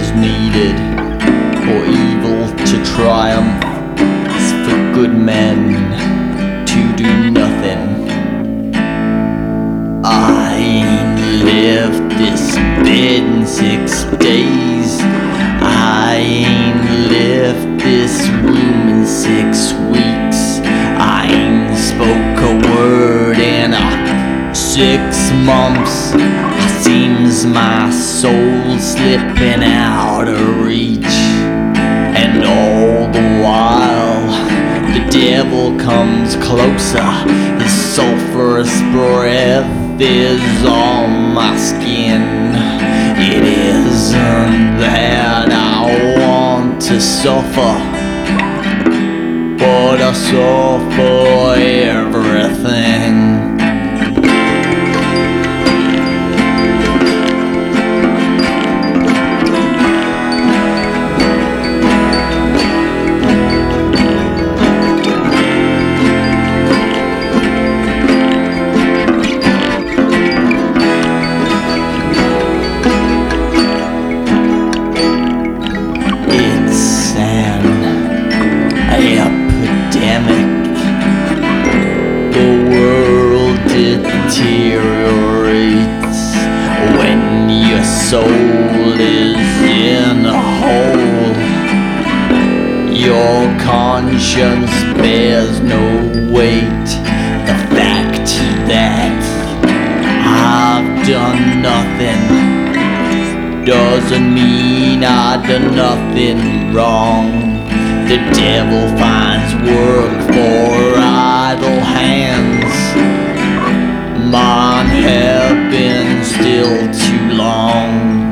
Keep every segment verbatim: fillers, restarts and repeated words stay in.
is needed for evil to triumph. It's for good men to do nothing. I ain't left this bed in six days. I ain't left this room in six weeks. I ain't spoke a word in a six months. Seems my soul's slipping out of reach, and all the while the devil comes closer. His sulphurous breath is on my skin. It isn't that I want to suffer, but I suffer everything. Deteriorates when your soul is in a hole. Your conscience bears no weight. The fact that I've done nothing doesn't mean I've done nothing wrong. The devil finds work for idle hands. Mine have been still too long.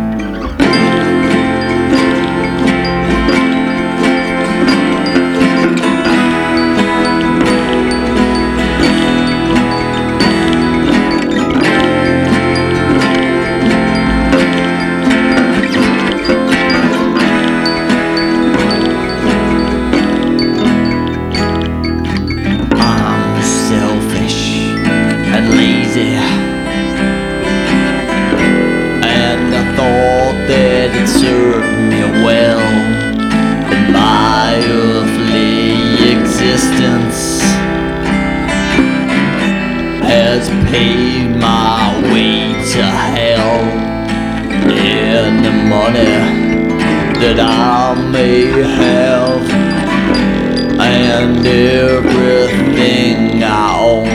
I'm selfish and lazy, and I thought that it served me well. But my earthly existence has paved my way to hell, and the money that I may have and everything I own